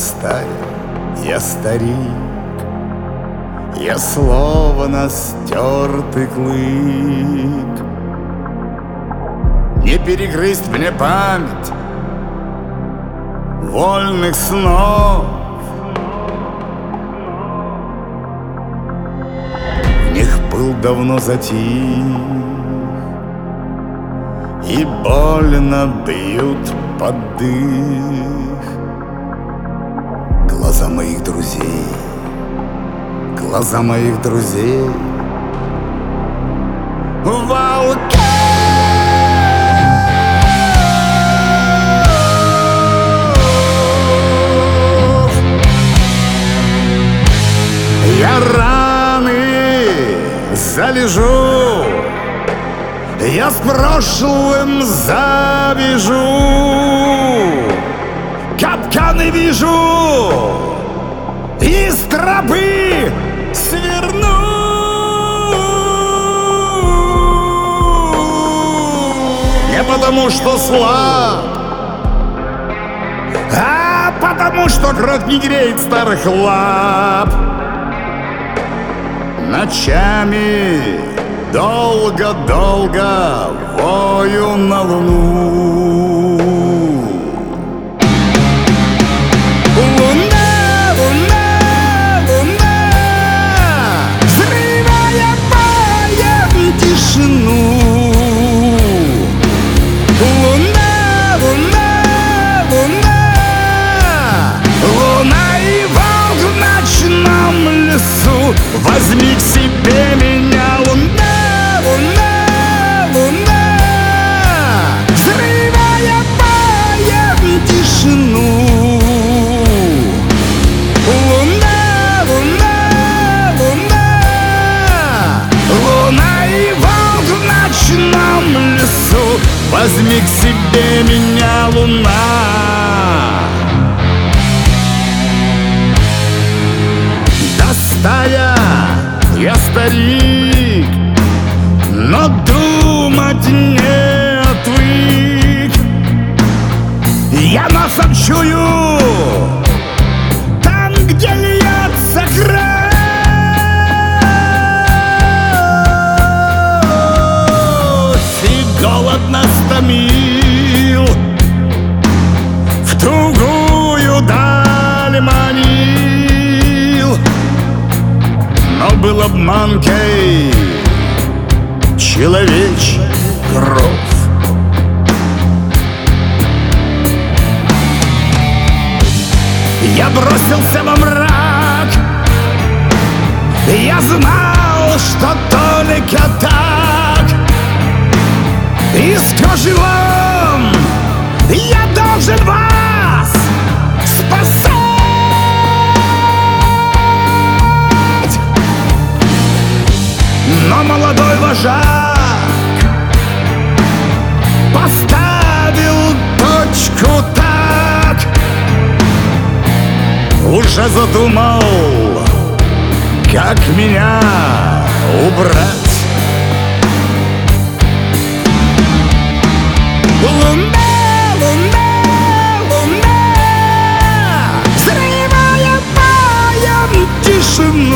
стая, я старик, я словно стертый клык. Не перегрызть мне память вольных снов. В них пыл давно затих, и больно бьют под дых глаза моих друзей, глаза моих друзей. Волки! Я раны залежу, я с прошлым завяжу, капканы вижу, из тропы сверну. Не потому что слаб, а потому что кровь не греет старых лап. Ночами долго-долго вою на луну. Луна, луна, луна, взрывая боем тишину. Луна, луна, луна, луна и волк в ночном лесу. Возьми к себе меня, луна, луна, луна, взрывая боем тишину. Луна, луна, луна, луна и волк в ночном лесу. Возьми к себе меня, луна. Стая, я старик, но думать не отвык. Я носом чую там, где льется кровь, и голод нас томил, в другую даль манил. Но был обманкой человечья кровь. Я бросился во мрак, я знал, что только так. Из кожи вон я должен вас спасать. Но молодой вожак поставил точку так, уже задумал, как меня убрать. Луна, луна, луна, взрывая боем тишину.